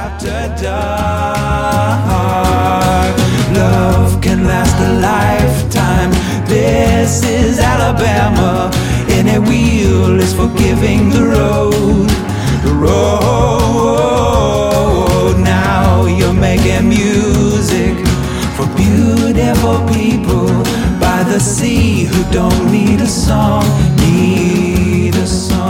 after dark. Love can last a lifetime. This is Alabama. Any wheel is forgiving the road. The road. Now you're making music for beautiful people by the sea who don't need a song, need a song.